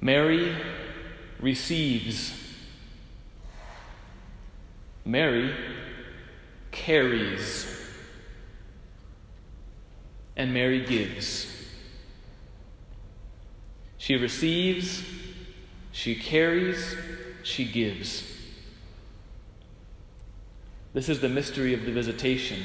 Mary receives. Mary carries. And Mary gives. She receives, she carries, she gives. This is the mystery of the visitation.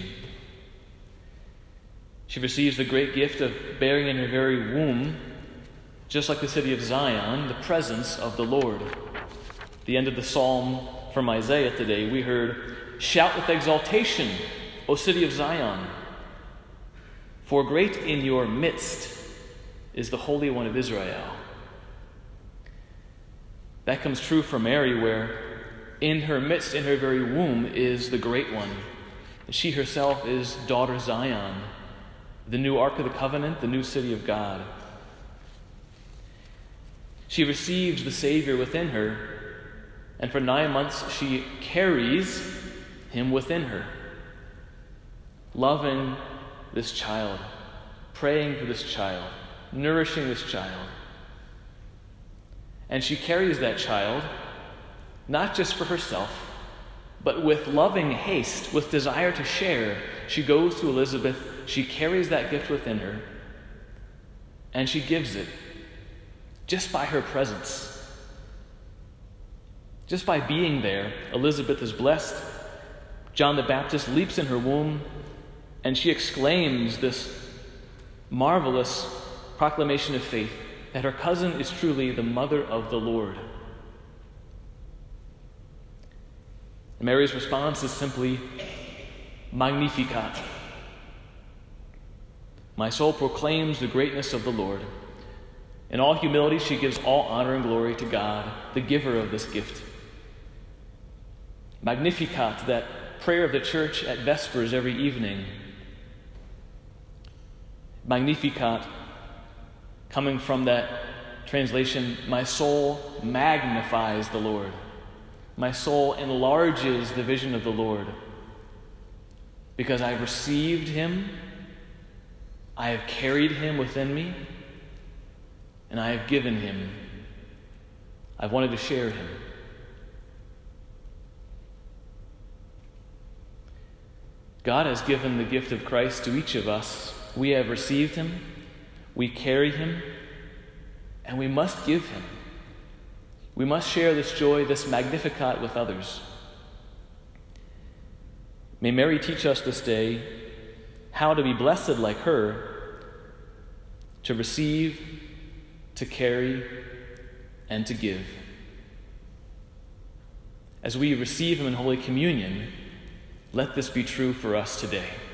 She receives the great gift of bearing in her very womb, just like the city of Zion, the presence of the Lord. At the end of the psalm from Isaiah today, we heard, "Shout with exultation, O city of Zion, for great in your midst is the Holy One of Israel." That comes true for Mary, where in her midst, in her very womb, is the Great One. She herself is daughter Zion, the new Ark of the Covenant, the new city of God. She receives the Savior within her, and for 9 months she carries him within her, loving this child, praying for this child, nourishing this child. And she carries that child, not just for herself, but with loving haste, with desire to share. She goes to Elizabeth, she carries that gift within her, and she gives it just by her presence. Just by being there, Elizabeth is blessed. John the Baptist leaps in her womb, and she exclaims this marvelous proclamation of faith that her cousin is truly the mother of the Lord. And Mary's response is simply, Magnificat. My soul proclaims the greatness of the Lord. In all humility, she gives all honor and glory to God, the giver of this gift. Magnificat, that prayer of the church at Vespers every evening. Magnificat, coming from that translation, my soul magnifies the Lord. My soul enlarges the vision of the Lord. Because I have received him, I have carried him within me, and I have given him. I've wanted to share him. God has given the gift of Christ to each of us. We have received him, we carry him, and we must give him. We must share this joy, this Magnificat with others. May Mary teach us this day how to be blessed like her, to receive, to carry, and to give. As we receive him in Holy Communion, let this be true for us today.